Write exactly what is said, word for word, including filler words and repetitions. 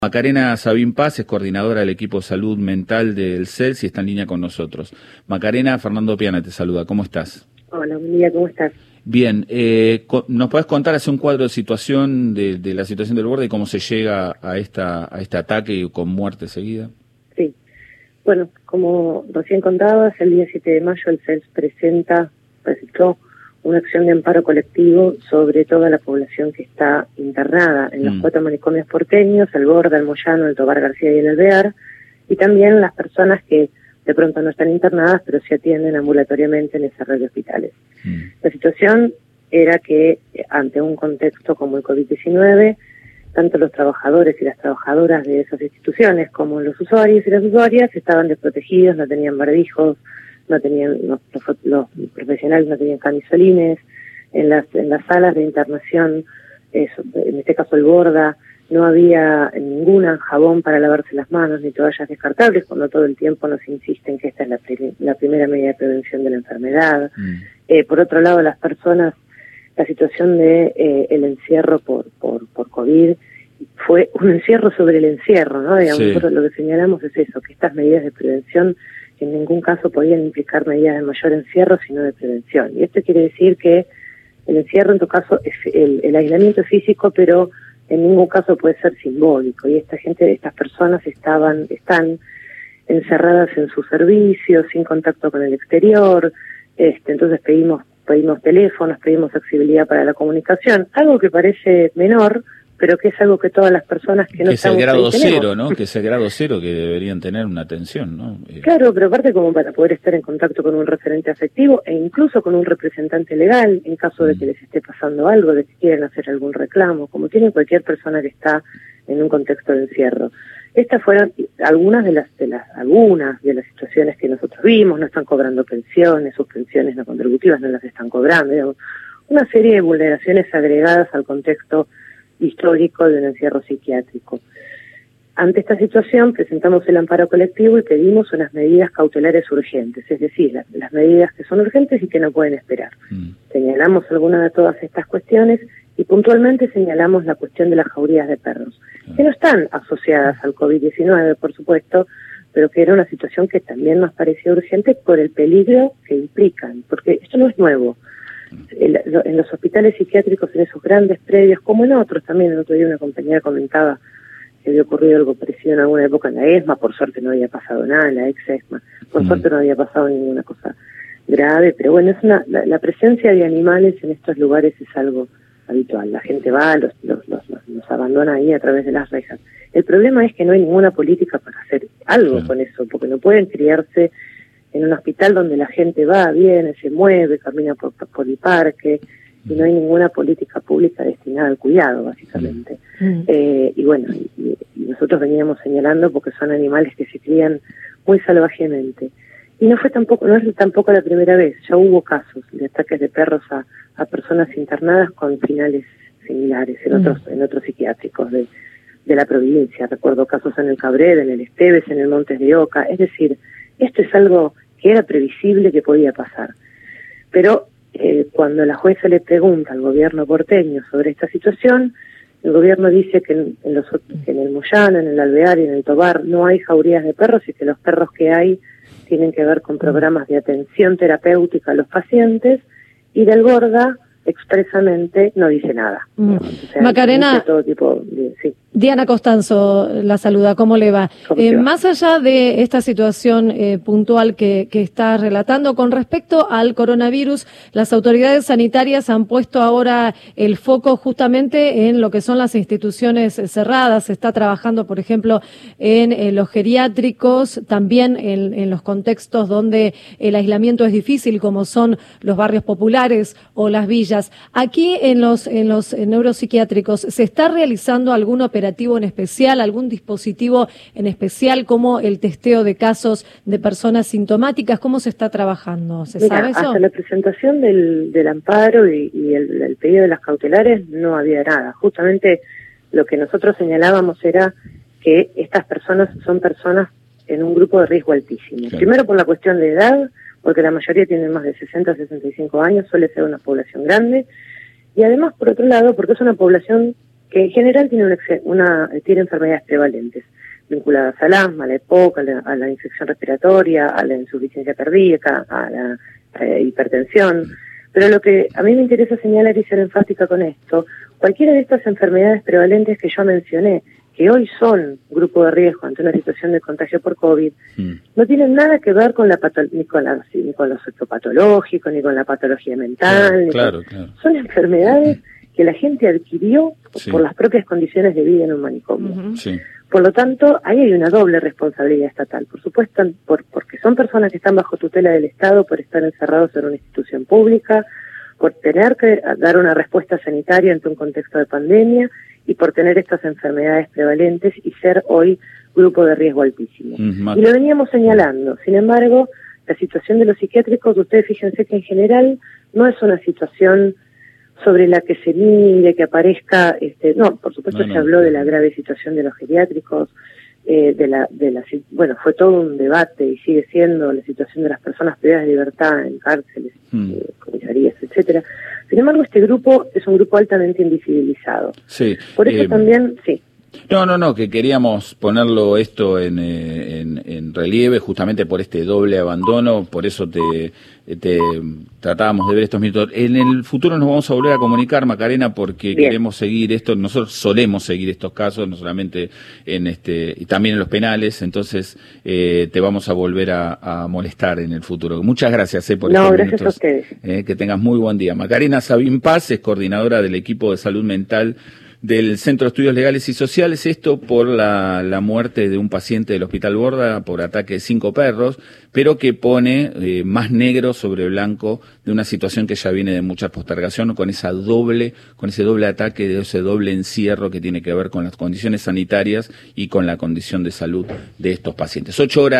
Macarena Sabín Paz es coordinadora del equipo Salud Mental del C E L S y está en línea con nosotros. Macarena, Fernando Piana te saluda. ¿Cómo estás? Hola, buen día, ¿cómo estás? Bien, eh, ¿nos podés contar, hacer un cuadro de situación de, de la situación del borde y cómo se llega a esta a este ataque con muerte seguida? Sí, bueno, como recién contabas, el día siete de mayo el C E L S presenta, presentó una acción de amparo colectivo sobre toda la población que está internada en los mm. cuatro manicomios porteños, el Borda, el Moyano, el Tobar García y el Alvear, y también las personas que de pronto no están internadas, pero se atienden ambulatoriamente en esa red de hospitales. Mm. La situación era que, ante un contexto como el COVID diecinueve, tanto los trabajadores y las trabajadoras de esas instituciones como los usuarios y las usuarias estaban desprotegidos, no tenían barbijos, no tenían los, los, los profesionales no tenían camisolines, en las en las salas de internación, eso, en este caso el Borda, no había ninguna jabón para lavarse las manos ni toallas descartables, cuando todo el tiempo nos insisten que esta es la, la primera medida de prevención de la enfermedad. Mm. Eh, por otro lado, las personas, la situación de eh, el encierro por, por por COVID fue un encierro sobre el encierro, ¿no? Digamos, sí. Nosotros lo que señalamos es eso, que estas medidas de prevención en ningún caso podían implicar medidas de mayor encierro, sino de prevención. Y esto quiere decir que el encierro, en tu caso, es el, el aislamiento físico, pero en ningún caso puede ser simbólico. Y esta gente, estas personas estaban, están encerradas en sus servicios, sin contacto con el exterior. Este, entonces pedimos, pedimos teléfonos, pedimos accesibilidad para la comunicación, algo que parece menor, pero que es algo que todas las personas que no que estamos es el grado ahí cero, tenemos. ¿no? Que es el grado cero que deberían tener una atención, ¿no? Eh... Claro, pero aparte como para poder estar en contacto con un referente afectivo e incluso con un representante legal en caso de que les esté pasando algo, de que quieran hacer algún reclamo, como tiene cualquier persona que está en un contexto de encierro. Estas fueron algunas de las de las algunas de las situaciones que nosotros vimos. No están cobrando pensiones, sus pensiones no contributivas no las están cobrando, digamos, una serie de vulneraciones agregadas al contexto histórico de un encierro psiquiátrico. Ante esta situación presentamos el amparo colectivo y pedimos unas medidas cautelares urgentes, es decir, las, las medidas que son urgentes y que no pueden esperar. Mm. Señalamos algunas de todas estas cuestiones y puntualmente señalamos la cuestión de las jaurías de perros, mm. que no están asociadas al COVID diecinueve, por supuesto, pero que era una situación que también nos parecía urgente por el peligro que implican, porque esto no es nuevo. En los hospitales psiquiátricos, en esos grandes predios, como en otros también, el otro día una compañera comentaba que había ocurrido algo parecido en alguna época en la ESMA, por suerte no había pasado nada, en la ex-ESMA, por mm. suerte no había pasado ninguna cosa grave, pero bueno, es una la, la presencia de animales en estos lugares es algo habitual, la gente va, los, los, los, los, los abandona ahí a través de las rejas. El problema es que no hay ninguna política para hacer algo sí. con eso, porque no pueden criarse en un hospital donde la gente va, viene, se mueve, camina por, por el parque, y no hay ninguna política pública destinada al cuidado, básicamente. Mm. Eh, y bueno, y, y nosotros veníamos señalando porque son animales que se crían muy salvajemente. Y no fue tampoco, no es tampoco la primera vez, ya hubo casos de ataques de perros a, a personas internadas con finales similares en otros, mm. en otros psiquiátricos de, de la provincia. Recuerdo casos en el Cabrera, en el Esteves, en el Montes de Oca, es decir, esto es algo que era previsible que podía pasar. Pero eh, cuando la jueza le pregunta al gobierno porteño sobre esta situación, el gobierno dice que en, en, los, que en el Moyano, en el Alvear y en el Tobar no hay jaurías de perros y que los perros que hay tienen que ver con programas de atención terapéutica a los pacientes, y del Borda expresamente no dice nada. Mm. O sea, Macarena, todo tipo de, sí. Diana Costanzo la saluda, ¿cómo le va? ¿Cómo Eh, va? Más allá de esta situación eh, puntual que, que está relatando, con respecto al coronavirus, las autoridades sanitarias han puesto ahora el foco justamente en lo que son las instituciones cerradas. Se está trabajando, por ejemplo, en, en los geriátricos, también en, en los contextos donde el aislamiento es difícil, como son los barrios populares o las villas. Aquí en los, en los neuropsiquiátricos, ¿se está realizando algún operativo en especial, algún dispositivo en especial, como el testeo de casos de personas sintomáticas? ¿Cómo se está trabajando? ¿Se Mira, sabe eso? Hasta la presentación del, del amparo y, y el, el pedido de las cautelares no había nada. Justamente lo que nosotros señalábamos era que estas personas son personas en un grupo de riesgo altísimo. Claro. Primero por la cuestión de edad, porque la mayoría tienen más de sesenta, sesenta y cinco años, suele ser una población grande, y además, por otro lado, porque es una población que en general tiene una, una tiene enfermedades prevalentes vinculadas al asma, a la EPOC, a la, a la infección respiratoria, a la insuficiencia cardíaca, a la eh, hipertensión. Pero lo que a mí me interesa señalar y ser enfática con esto, cualquiera de estas enfermedades prevalentes que yo mencioné, que hoy son grupo de riesgo ante una situación de contagio por COVID, mm. no tienen nada que ver con la pato ni con la ni con lo psicopatológico, ni con la patología mental. Claro, con... claro, claro. Son enfermedades que la gente adquirió sí. por las propias condiciones de vida en un manicomio. Uh-huh. Sí. Por lo tanto, ahí hay una doble responsabilidad estatal. Por supuesto, por, porque son personas que están bajo tutela del Estado, por estar encerrados en una institución pública, por tener que dar una respuesta sanitaria ante un contexto de pandemia y por tener estas enfermedades prevalentes y ser hoy grupo de riesgo altísimo. Uh-huh. Y lo veníamos señalando. Sin embargo, la situación de los psiquiátricos, ustedes fíjense que en general no es una situación sobre la que se mire, que aparezca, este, no, por supuesto no, no, se habló no. de la grave situación de los geriátricos, eh, de la, de la, bueno, fue todo un debate y sigue siendo la situación de las personas privadas de libertad en cárceles, hmm. eh, comisarías, etcétera. Sin embargo, este grupo es un grupo altamente invisibilizado. Sí. Por eso eh, también, sí. No, no, no, que queríamos ponerlo esto en, en, en relieve justamente por este doble abandono, por eso te, te tratábamos de ver estos minutos. En el futuro nos vamos a volver a comunicar, Macarena, porque Bien. queremos seguir esto, nosotros solemos seguir estos casos, no solamente en este, y también en los penales, entonces eh, te vamos a volver a, a molestar en el futuro. Muchas gracias eh, por no, estos gracias minutos. A ustedes. Eh, que tengas muy buen día. Macarena Sabín Paz es coordinadora del equipo de salud mental del Centro de Estudios Legales y Sociales, esto por la, la muerte de un paciente del Hospital Borda por ataque de cinco perros, pero que pone eh, más negro sobre blanco de una situación que ya viene de mucha postergación, con esa doble, con ese doble ataque, de ese doble encierro que tiene que ver con las condiciones sanitarias y con la condición de salud de estos pacientes. Ocho horas.